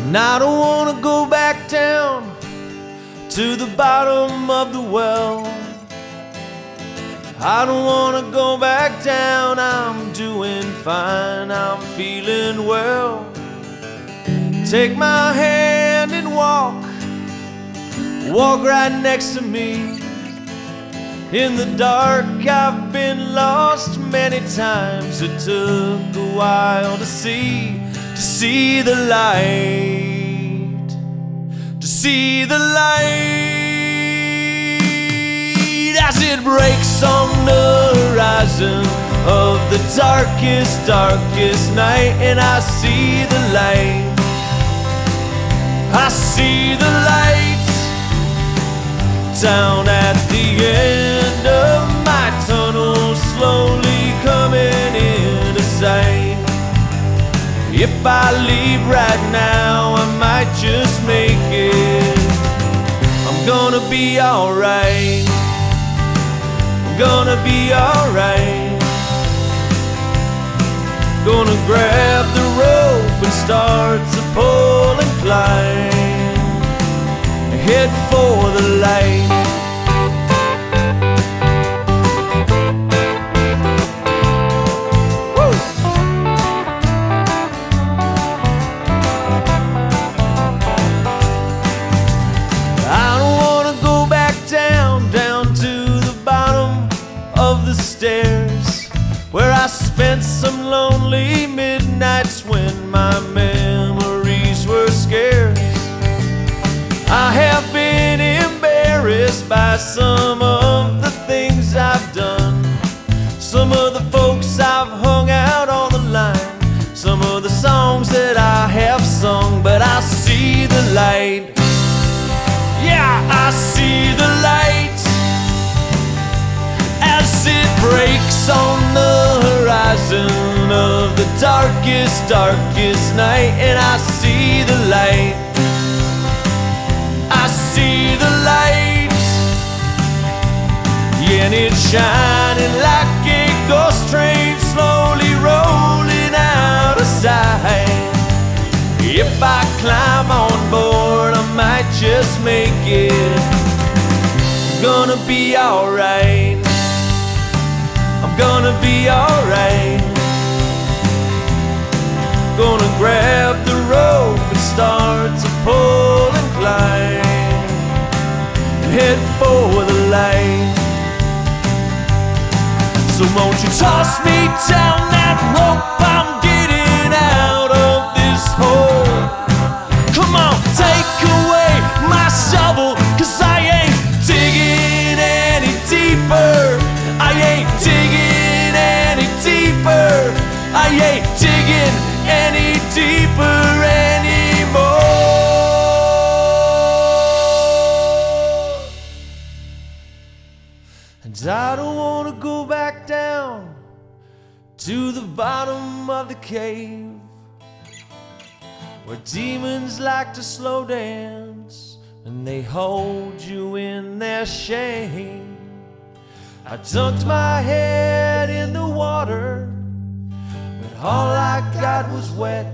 And I don't wanna go back down to the bottom of the well. I don't wanna go back down, I'm doing fine, I'm feeling well. Take my hand and walk right next to me. In the dark I've been lost many times. It took a while to see the light, to see the light as it breaks on the horizon of the darkest, darkest night. And I see the light, I see the light down at the end of my tunnel, slowly coming into sight. If I leave right now, I might just make it. I'm gonna be alright, I'm gonna be alright. Gonna grab the rope and start to pull and climb, head for the light. I don't wanna go back down to the bottom of the stairs, where I spent some lonely midnights when my memories were scarce. I have been embarrassed by some of the things I've done, some of the folks I've hung out on the line, some of the songs that I have sung. But I see the light, yeah, I see the light as it breaks on the horizon of the darkest, darkest night. And I see the light, I see the light, yeah, and it's shining like a ghost train, slowly rolling out of sight. If I climb on board, I might just make it. I'm gonna be alright, I'm gonna be alright. Gonna grab the rope and start to pull and climb, head for the light. So won't you toss me down that rope, I'm getting out of this hole. Come on, take away my shovel, 'cause I ain't digging any deeper. I ain't digging any deeper. I ain't digging any deeper anymore. And I don't wanna go back down to the bottom of the cave, where demons like to slow dance and they hold you in their shame. I dunked my head in the water, but all I got was wet.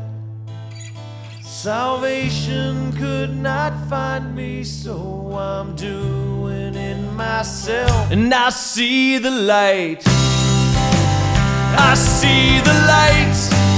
Salvation could not find me, so I'm doing it myself. And I see the light, I see the light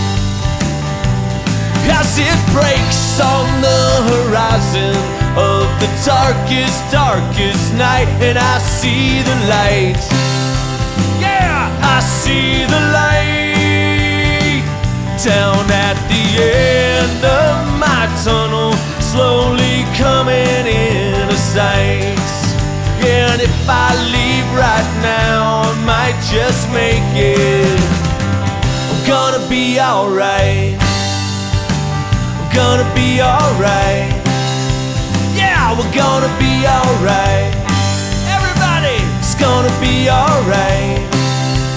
as it breaks on the horizon of the darkest, darkest night. And I see the light, yeah, I see the light down at the end of my tunnel, slowly coming into sight. Yeah, and if I leave right now, I might just make it. I'm gonna be alright, I'm gonna be alright. Yeah, we're gonna be alright. Everybody's gonna be alright.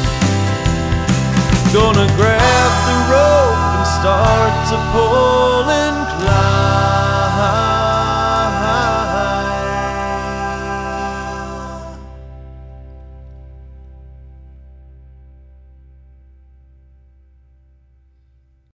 Gonna grab the rope and start to pull it